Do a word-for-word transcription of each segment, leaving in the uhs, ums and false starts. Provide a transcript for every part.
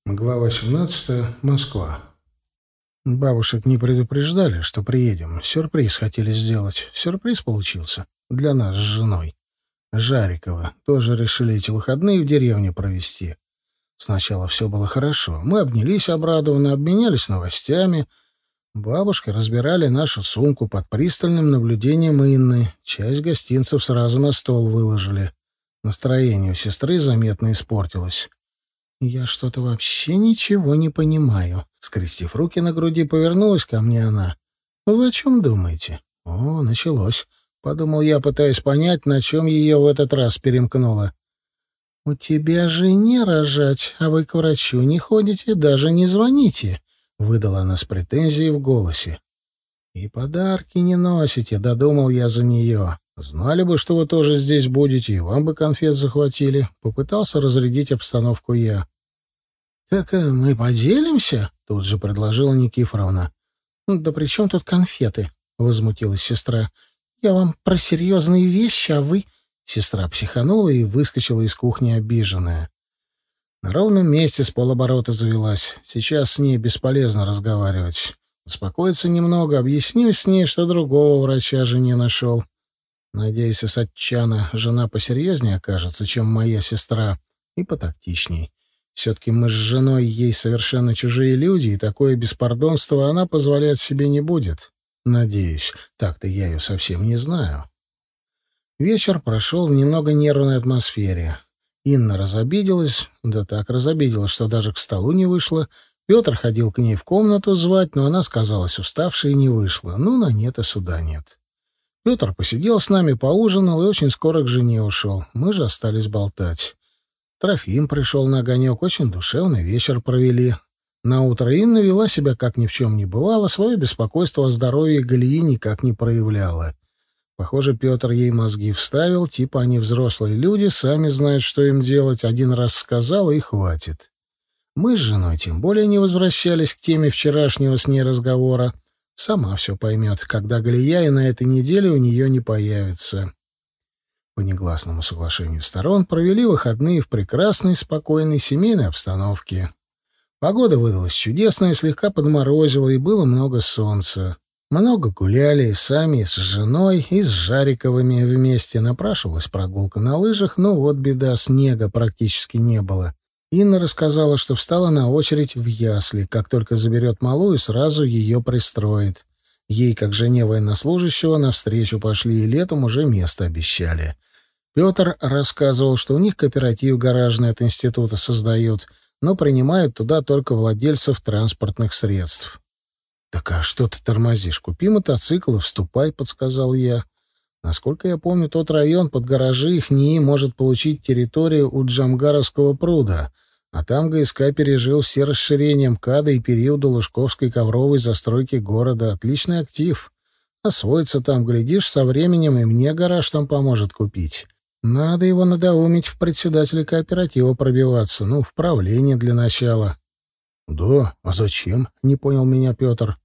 Глава семнадцатая. Москва. Бабушек не предупреждали, что приедем. Сюрприз хотели сделать. Сюрприз получился. Для нас с женой. Жарикова. Тоже решили эти выходные в деревне провести. Сначала все было хорошо. Мы обнялись обрадованно, обменялись новостями. Бабушки разбирали нашу сумку под пристальным наблюдением Инны. Часть гостинцев сразу на стол выложили. Настроение у сестры заметно испортилось. «Я что-то вообще ничего не понимаю». Скрестив руки на груди, повернулась ко мне она. «Вы о чем думаете?» «О, началось», — подумал я, пытаясь понять, на чем ее в этот раз перемкнуло. «У тебя же не рожать, а вы к врачу не ходите, даже не звоните», — выдала она с претензией в голосе. «И подарки не носите», — додумал я за нее. «Знали бы, что вы тоже здесь будете, и вам бы конфет захватили», — попытался разрядить обстановку я. «Так э, мы поделимся?» — тут же предложила Никифоровна. «Да при чем тут конфеты?» — возмутилась сестра. «Я вам про серьезные вещи, а вы...» Сестра психанула и выскочила из кухни обиженная. На ровном месте с полоборота завелась. Сейчас с ней бесполезно разговаривать. Успокоиться немного, объясню с ней, что другого врача жене нашел. Надеюсь, у Сатчана жена посерьезнее окажется, чем моя сестра, и потактичней. Все-таки мы с женой ей совершенно чужие люди, и такое беспардонство она позволять себе не будет. Надеюсь, так-то я ее совсем не знаю. Вечер прошел в немного нервной атмосфере. Инна разобиделась, да так разобиделась, что даже к столу не вышла. Петр ходил к ней в комнату звать, но она сказалась уставшей и не вышла. Ну, на нет и суда нет. Петр посидел с нами, поужинал и очень скоро к жене ушел. Мы же остались болтать. Трофим пришел на огонек, очень душевный вечер провели. Наутро Инна вела себя, как ни в чем не бывало, свое беспокойство о здоровье Галии никак не проявляла. Похоже, Петр ей мозги вставил, типа они взрослые люди, сами знают, что им делать, один раз сказал, и хватит. Мы с женой тем более не возвращались к теме вчерашнего с ней разговора. Сама все поймет, когда Галия и на этой неделе у нее не появится. По негласному соглашению сторон провели выходные в прекрасной, спокойной семейной обстановке. Погода выдалась чудесная, слегка подморозила, и было много солнца. Много гуляли и сами, и с женой, и с Жариковыми вместе. Напрашивалась прогулка на лыжах, но вот беда, снега практически не было. Инна рассказала, что встала на очередь в ясли. Как только заберет малую, сразу ее пристроит. Ей, как жене военнослужащего, навстречу пошли, и летом уже место обещали. Петр рассказывал, что у них кооператив гаражный от института создают, но принимают туда только владельцев транспортных средств. «Так а что ты тормозишь? Купи мотоцикл и вступай», — подсказал я. Насколько я помню, тот район под гаражи их НИИ может получить территорию у Джамгаровского пруда, а там ГСК пережил все расширения МКАДа и периоды Лужковской ковровой застройки города. Отличный актив. Освоиться там, глядишь, со временем и мне гараж там поможет купить. Надо его надоумить в председателя кооператива пробиваться, ну, в правление для начала. «Да, а зачем?» — не понял меня Петр.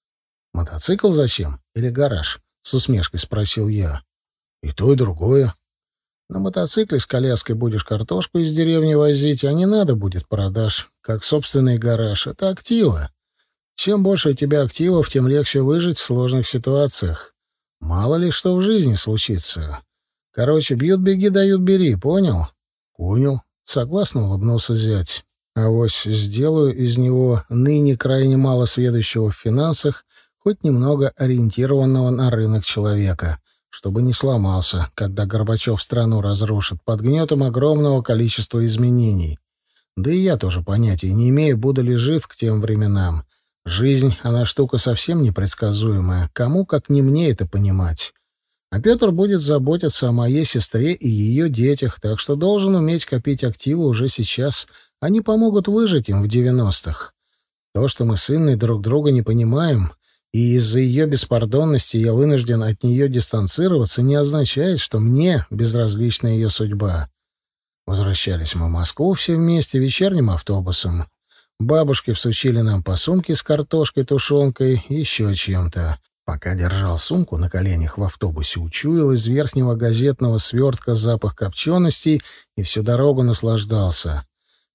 «Мотоцикл зачем? Или гараж?» — с усмешкой спросил я. «И то, и другое. На мотоцикле с коляской будешь картошку из деревни возить, а не надо будет продаж, как собственный гараж. Это активы. Чем больше у тебя активов, тем легче выжить в сложных ситуациях. Мало ли что в жизни случится. Короче, бьют, беги, дают, бери, понял?» «Понял», — согласно улыбнулся зять. «Авось сделаю из него ныне крайне мало сведущего в финансах, хоть немного ориентированного на рынок человека, чтобы не сломался, когда Горбачев страну разрушит под гнетом огромного количества изменений. Да и я тоже понятия не имею, буду ли жив к тем временам. Жизнь, она штука совсем непредсказуемая, кому, как не мне, это понимать. А Петр будет заботиться о моей сестре и ее детях, так что должен уметь копить активы уже сейчас. Они помогут выжить им в девяностых. То, что мы с Инной друг друга не понимаем, и из-за ее беспардонности я вынужден от нее дистанцироваться, не означает, что мне безразлична ее судьба. Возвращались мы в Москву все вместе вечерним автобусом. Бабушки всучили нам по сумке с картошкой, тушенкой и еще чем-то. Пока держал сумку на коленях в автобусе, учуял из верхнего газетного свертка запах копченостей и всю дорогу наслаждался.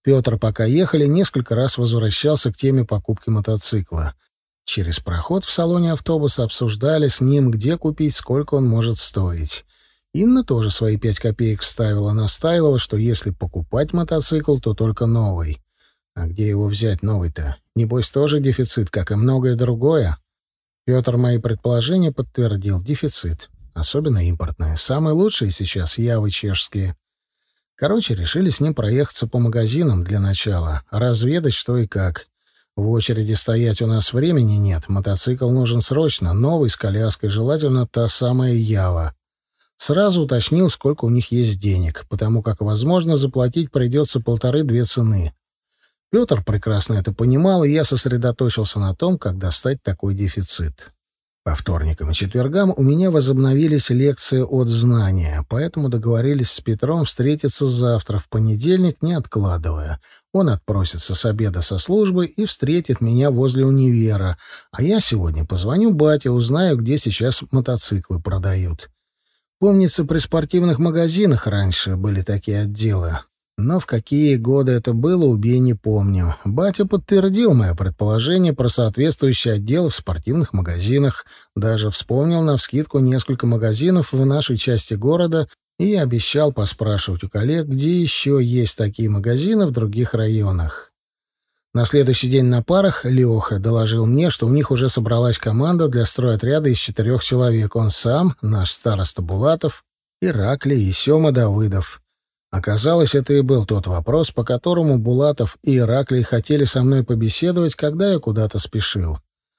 Петр, пока ехали, несколько раз возвращался к теме покупки мотоцикла. Через проход в салоне автобуса обсуждали с ним, где купить, сколько он может стоить. Инна тоже свои пять копеек вставила, настаивала, что если покупать мотоцикл, то только новый. А где его взять новый-то? Небось, тоже дефицит, как и многое другое. Петр мои предположения подтвердил. Дефицит. Особенно импортные. Самые лучшие сейчас явы чешские. Короче, решили с ним проехаться по магазинам для начала, разведать, что и как. В очереди стоять у нас времени нет. Мотоцикл нужен срочно, новый, с коляской, желательно та самая Ява. Сразу уточнил, сколько у них есть денег, потому как, возможно, заплатить придется полторы-две цены. Петр прекрасно это понимал, и я сосредоточился на том, как достать такой дефицит. По вторникам и четвергам у меня возобновились лекции от знания, поэтому договорились с Петром встретиться завтра, в понедельник, не откладывая. Он отпросится с обеда со службы и встретит меня возле универа, а я сегодня позвоню бате, узнаю, где сейчас мотоциклы продают. Помнится, при спортивных магазинах раньше были такие отделы. Но в какие годы это было, убей, не помню. Батя подтвердил мое предположение про соответствующий отдел в спортивных магазинах, даже вспомнил навскидку несколько магазинов в нашей части города и обещал поспрашивать у коллег, где еще есть такие магазины в других районах. На следующий день на парах Леха доложил мне, что у них уже собралась команда для стройотряда из четырех человек. Он сам, наш староста Булатов, Ираклий и Сема Давыдов. Оказалось, это и был тот вопрос, по которому Булатов и Ираклий хотели со мной побеседовать, когда я куда-то спешил.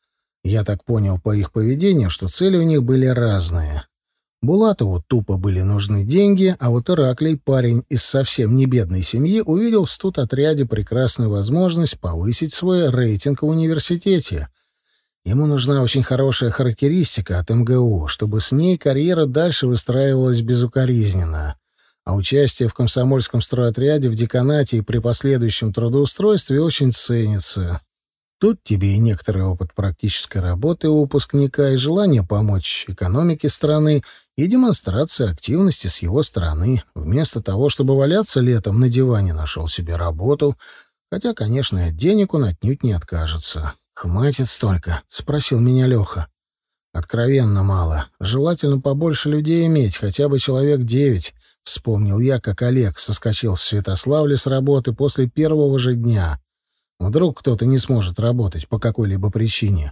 Я так понял по их поведению, что цели у них были разные. Булатову тупо были нужны деньги, а вот Ираклий, парень из совсем не бедной семьи, увидел в студотряде прекрасную возможность повысить свой рейтинг в университете. Ему нужна очень хорошая характеристика от эм гэ у, чтобы с ней карьера дальше выстраивалась безукоризненно. А участие в комсомольском стройотряде, в деканате и при последующем трудоустройстве очень ценится. Тут тебе и некоторый опыт практической работы у выпускника, и желание помочь экономике страны, и демонстрация активности с его стороны. Вместо того, чтобы валяться летом на диване, нашел себе работу, хотя, конечно, и от денег он отнюдь не откажется. «Хватит столько?» — спросил меня Леха. «Откровенно мало. Желательно побольше людей иметь, хотя бы человек девять». Вспомнил я, как Олег соскочил в Святославле с работы после первого же дня. Вдруг кто-то не сможет работать по какой-либо причине.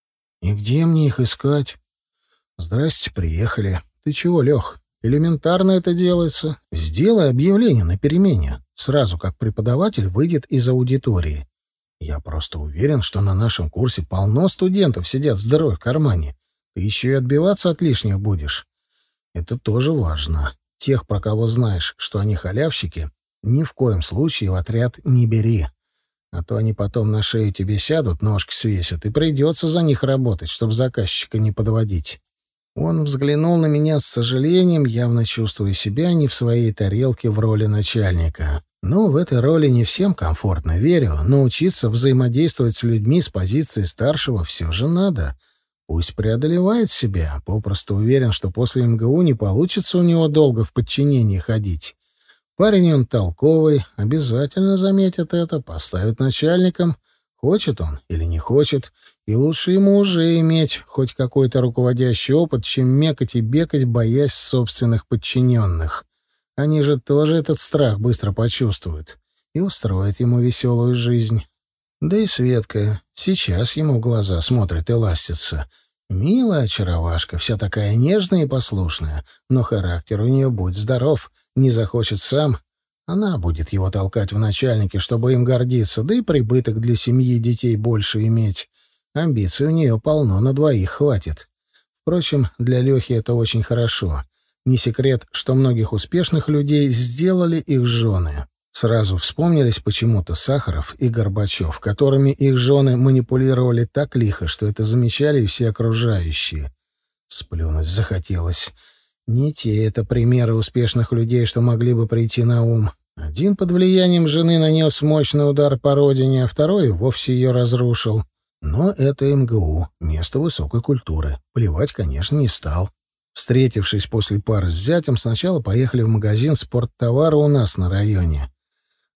«И где мне их искать?» «Здрасте, приехали. Ты чего, Лех? Элементарно это делается. Сделай объявление на перемене. Сразу как преподаватель выйдет из аудитории. Я просто уверен, что на нашем курсе полно студентов сидят с дырой в кармане. Ты еще и отбиваться от лишних будешь. Это тоже важно. Тех, про кого знаешь, что они халявщики, ни в коем случае в отряд не бери. А то они потом на шею тебе сядут, ножки свесят, и придется за них работать, чтобы заказчика не подводить». Он взглянул на меня с сожалением, явно чувствуя себя не в своей тарелке в роли начальника. Ну, в этой роли не всем комфортно, верю, но учиться взаимодействовать с людьми с позиции старшего все же надо. Пусть преодолевает себя, попросту уверен, что после эм гэ у не получится у него долго в подчинении ходить. Парень он толковый, обязательно заметят это, поставят начальником, хочет он или не хочет, и лучше ему уже иметь хоть какой-то руководящий опыт, чем мекать и бекать, боясь собственных подчиненных. Они же тоже этот страх быстро почувствуют и устроят ему веселую жизнь. Да и Светка сейчас ему в глаза смотрит и ластится. Милая очаровашка, вся такая нежная и послушная, но характер у нее будь здоров, не захочет сам. Она будет его толкать в начальники, чтобы им гордиться, да и прибыток для семьи и детей больше иметь. Амбиций у нее полно, на двоих хватит. Впрочем, для Лехи это очень хорошо. Не секрет, что многих успешных людей сделали их жены. Сразу вспомнились почему-то Сахаров и Горбачев, которыми их жены манипулировали так лихо, что это замечали и все окружающие. Сплюнуть захотелось. Не те это примеры успешных людей, что могли бы прийти на ум. Один под влиянием жены нанес мощный удар по родине, а второй вовсе ее разрушил. Но это эм гэ у, место высокой культуры. Плевать, конечно, не стал. Встретившись после пары с зятем, сначала поехали в магазин спорттовара у нас на районе.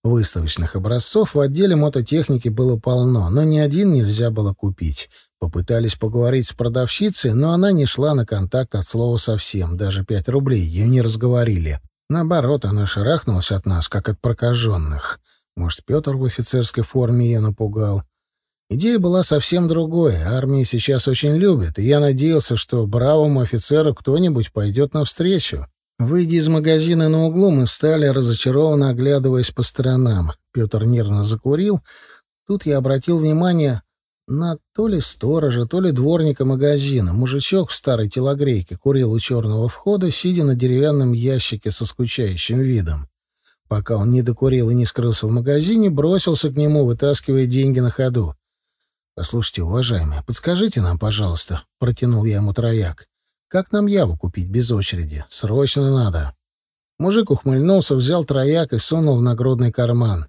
Выставочных образцов в отделе мототехники было полно, но ни один нельзя было купить. Попытались поговорить с продавщицей, но она не шла на контакт от слова совсем, даже пять рублей ее не разговорили. Наоборот, она шарахнулась от нас, как от прокаженных. Может, Петр в офицерской форме ее напугал. Идея была совсем другой. Армию сейчас очень любят, и я надеялся, что бравому офицеру кто-нибудь пойдет навстречу. Выйдя из магазина на углу, мы встали, разочарованно оглядываясь по сторонам. Петр нервно закурил. Тут я обратил внимание на то ли сторожа, то ли дворника магазина. Мужичок в старой телогрейке курил у черного входа, сидя на деревянном ящике со скучающим видом. Пока он не докурил и не скрылся в магазине, бросился к нему, вытаскивая деньги на ходу. «Послушайте, уважаемый, подскажите нам, пожалуйста», — протянул я ему трояк. «Как нам яву купить без очереди? Срочно надо». Мужик ухмыльнулся, взял трояк и сунул в нагрудный карман.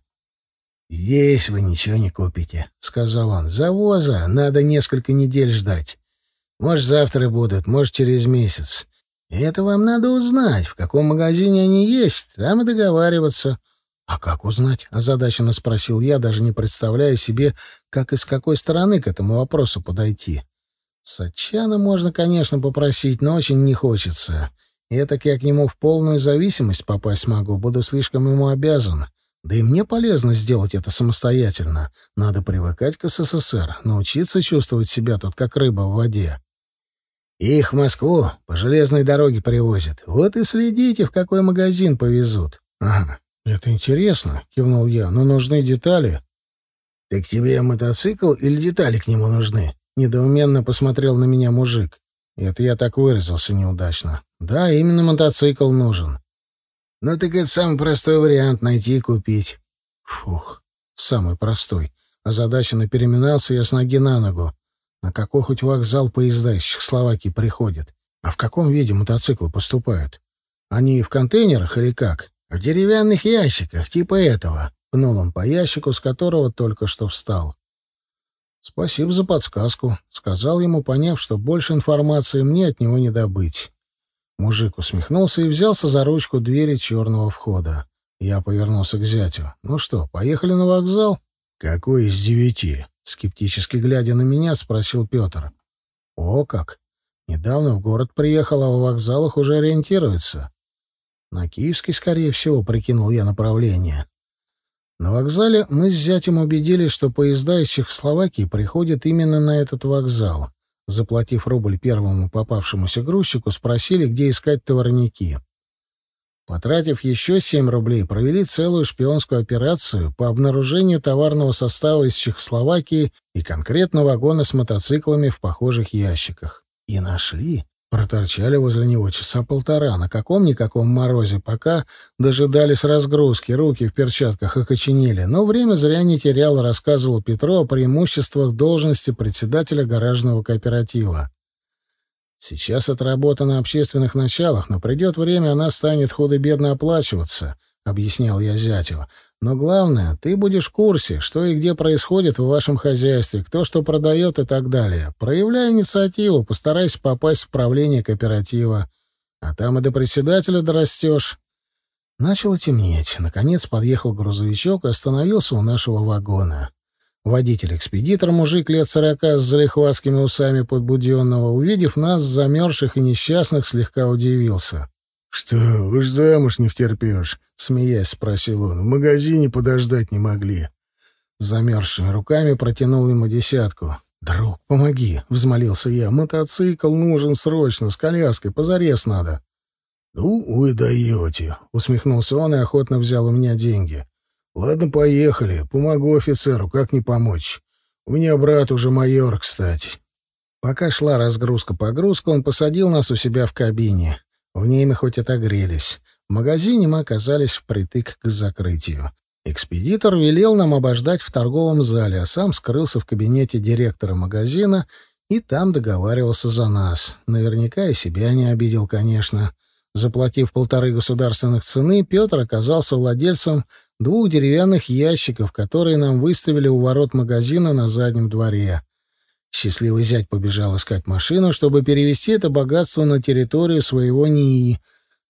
«Здесь вы ничего не купите», — сказал он. «Завоза надо несколько недель ждать. Может, завтра будут, может, через месяц. И это вам надо узнать, в каком магазине они есть, там и договариваться». «А как узнать?» — озадаченно спросил я, даже не представляя себе, как и с какой стороны к этому вопросу подойти. Сатчана можно, конечно, попросить, но очень не хочется. И так я к нему в полную зависимость попасть могу, буду слишком ему обязан. Да и мне полезно сделать это самостоятельно. Надо привыкать к СССР, научиться чувствовать себя тут как рыба в воде. Их в Москву по железной дороге привозят. Вот и следите, в какой магазин повезут. — Ага, это интересно, — кивнул я, — но нужны детали. — Так тебе мотоцикл или детали к нему нужны? — недоуменно посмотрел на меня мужик. Это я так выразился неудачно. Да, именно мотоцикл нужен. — Ну так это самый простой вариант — найти и купить. Фух, самый простой. Озадаченно переминался я с ноги на ногу. На какой хоть вокзал поезда из Чехословакии приходят? А в каком виде мотоциклы поступают? Они в контейнерах или как? В деревянных ящиках, типа этого. Пнул он по ящику, с которого только что встал. Спасибо за подсказку, сказал ему, поняв, что больше информации мне от него не добыть. Мужик усмехнулся и взялся за ручку двери черного входа. Я повернулся к зятю. Ну что, поехали на вокзал? Какой из девяти? Скептически глядя на меня, спросил Петр. О, как! Недавно в город приехал, а в вокзалах уже ориентируется. На Киевский, скорее всего, прикинул я направление. На вокзале мы с зятем убедились, что поезда из Чехословакии приходят именно на этот вокзал. Заплатив рубль первому попавшемуся грузчику, спросили, где искать товарники. Потратив еще семь рублей, провели целую шпионскую операцию по обнаружению товарного состава из Чехословакии и конкретно вагона с мотоциклами в похожих ящиках. И нашли. Проторчали возле него часа полтора на каком-никаком морозе, пока дожидались разгрузки, руки в перчатках окоченели. Но время зря не теряло, рассказывал Петро о преимуществах должности председателя гаражного кооператива. Сейчас это работа на общественных началах, но придет время, она станет худо-бедно оплачиваться, — объяснял я зятю. Но главное, ты будешь в курсе, что и где происходит в вашем хозяйстве, кто что продает и так далее. Проявляй инициативу, постарайся попасть в правление кооператива. А там и до председателя дорастешь. Начало темнеть. Наконец подъехал грузовичок и остановился у нашего вагона. Водитель-экспедитор, мужик лет сорока с залихватскими усами подбуденного, увидев нас, замерзших и несчастных, слегка удивился. — Что, уж замуж не втерпешь? — смеясь спросил он. — В магазине подождать не могли. Замерзшими руками протянул ему десятку. — Друг, помоги, — взмолился я. — Мотоцикл нужен срочно, с коляской, позарез надо. — Ну, вы даете, — усмехнулся он и охотно взял у меня деньги. — Ладно, поехали. Помогу офицеру, как не помочь. У меня брат уже майор, кстати. Пока шла разгрузка-погрузка, он посадил нас у себя в кабине. В ней мы хоть отогрелись. В магазине мы оказались впритык к закрытию. Экспедитор велел нам обождать в торговом зале, а сам скрылся в кабинете директора магазина и там договаривался за нас. Наверняка и себя не обидел, конечно. Заплатив полторы государственных цены, Петр оказался владельцем двух деревянных ящиков, которые нам выставили у ворот магазина на заднем дворе. Счастливый зять побежал искать машину, чтобы перевезти это богатство на территорию своего НИИ.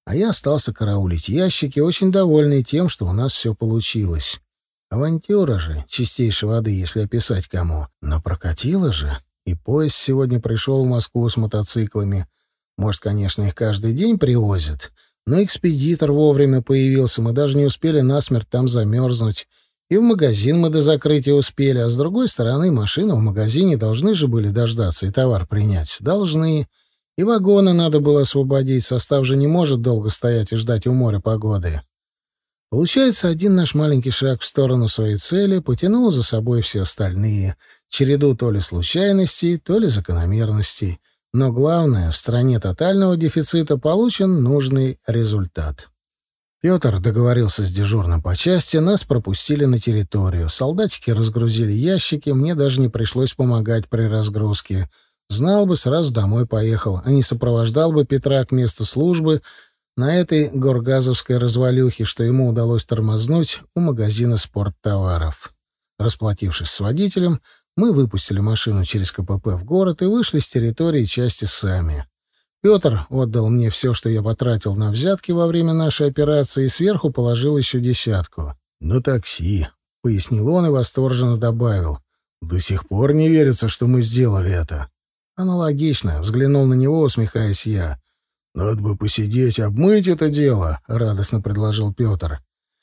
А я остался караулить ящики, очень довольный тем, что у нас все получилось. Авантюра же, чистейшей воды, если описать кому. Но прокатило же. И поезд сегодня пришел в Москву с мотоциклами. Может, конечно, их каждый день привозят, но экспедитор вовремя появился, мы даже не успели насмерть там замерзнуть. И в магазин мы до закрытия успели, а с другой стороны, машины в магазине должны же были дождаться и товар принять. Должны. И вагоны надо было освободить, состав же не может долго стоять и ждать у моря погоды. Получается, один наш маленький шаг в сторону своей цели потянул за собой все остальные, череду то ли случайностей, то ли закономерностей. Но главное, в стране тотального дефицита получен нужный результат. Петр договорился с дежурным по части, нас пропустили на территорию. Солдатики разгрузили ящики, мне даже не пришлось помогать при разгрузке. Знал бы, сразу домой поехал, а не сопровождал бы Петра к месту службы на этой горгазовской развалюхе, что ему удалось тормознуть у магазина спорттоваров. Расплатившись с водителем, мы выпустили машину через КПП в город и вышли с территории части сами. Петр отдал мне все, что я потратил на взятки во время нашей операции, и сверху положил еще десятку. «На такси», — пояснил он и восторженно добавил. «До сих пор не верится, что мы сделали это». «Аналогично», — взглянул на него, усмехаясь я. «Надо бы посидеть, обмыть это дело», — радостно предложил Петр.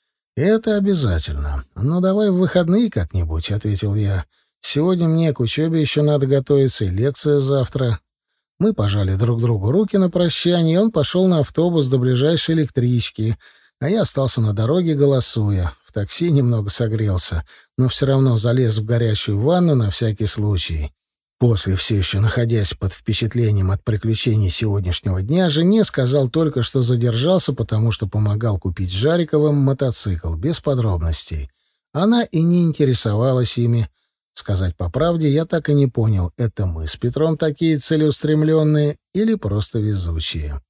«Это обязательно. Ну, давай в выходные как-нибудь», — ответил я. «Сегодня мне к учебе еще надо готовиться, и лекция завтра». Мы пожали друг другу руки на прощание, и он пошел на автобус до ближайшей электрички, а я остался на дороге, голосуя. В такси немного согрелся, но все равно залез в горячую ванну на всякий случай. После, все еще находясь под впечатлением от приключений сегодняшнего дня, жене сказал только, что задержался, потому что помогал купить Жариковым мотоцикл, без подробностей. Она и не интересовалась ими. Сказать по правде, я так и не понял, это мы с Петром такие целеустремленные или просто везучие.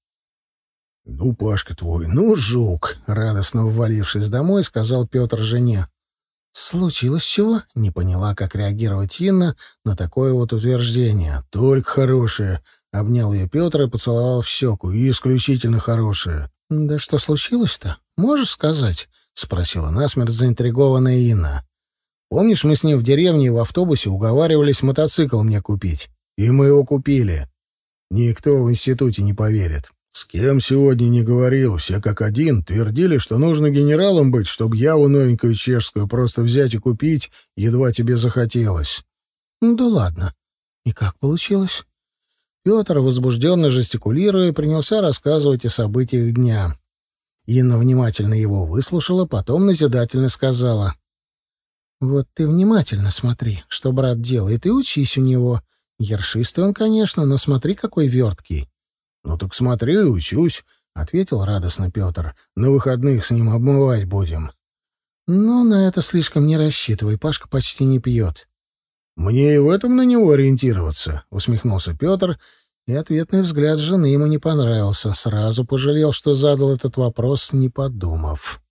«Ну, Пашка твой, ну, жук!» — радостно ввалившись домой, сказал Петр жене. «Случилось чего?» — не поняла, как реагировать Инна на такое вот утверждение. «Только хорошее!» — обнял ее Петр и поцеловал в щеку. «И исключительно хорошее!» «Да что случилось-то? Можешь сказать?» — спросила насмерть заинтригованная Инна. «Помнишь, мы с ним в деревне в автобусе уговаривались мотоцикл мне купить? И мы его купили. Никто в институте не поверит. С кем сегодня не говорил, все как один твердили, что нужно генералом быть, чтобы яву новенькую чешскую просто взять и купить, едва тебе захотелось». «Ну да ладно. И как получилось?» Петр, возбужденно жестикулируя, принялся рассказывать о событиях дня. Инна внимательно его выслушала, потом назидательно сказала: «Вот ты внимательно смотри, что брат делает, и учись у него. Ершистый он, конечно, но смотри, какой верткий». «Ну так смотри и учусь», — ответил радостно Петр. «На выходных с ним обмывать будем». «Ну, на это слишком не рассчитывай, Пашка почти не пьет». «Мне и в этом на него ориентироваться», — усмехнулся Петр, и ответный взгляд жены ему не понравился. Сразу пожалел, что задал этот вопрос, не подумав.